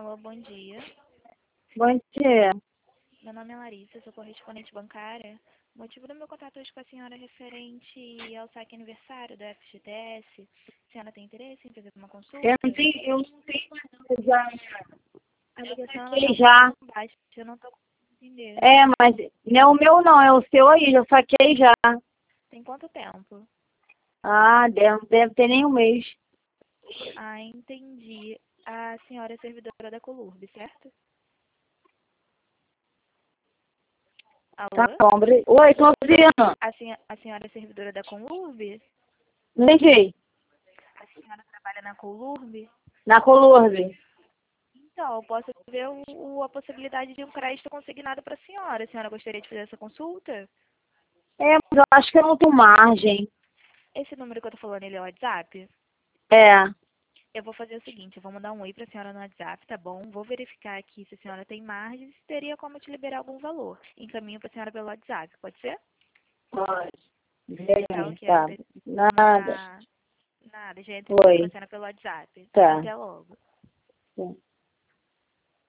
Alô, bom dia. Bom dia. Meu nome é Larissa, sou correspondente bancária. O motivo do meu contato hoje com a senhora é referente ao saque aniversário do FGTS. A senhora tem interesse em fazer uma consulta? Eu não tenho mais não, já. A ligação Saquei está já. muito baixa, eu não estou conseguindo entender. É, mas não é o meu não, é o seu aí, já saquei já. Tem quanto tempo? Ah, deve ter nem um mês. Ah, entendi. A senhora é servidora da Colurb, certo? Tá Alô? bom, oi, tô ouvindo. A senhora é servidora da Colurb? Não entendi. A senhora trabalha na Colurb? Na Colurbe. Então, eu posso ver a possibilidade de um crédito consignado para a senhora. A senhora gostaria de fazer essa consulta? É, mas eu acho que eu não tenho margem. Esse número que eu tô falando, ele é o WhatsApp? É, Eu vou fazer o seguinte, eu vou mandar um oi para a senhora no WhatsApp, tá bom? Vou verificar aqui se a senhora tem margem e se teria como te liberar algum valor. Encaminho para a senhora pelo WhatsApp, pode ser? pode. Tá, Bem, ok. tá. Nada. Nada, já entra então para a Oi, senhora pelo WhatsApp. tá. Até logo. Sim.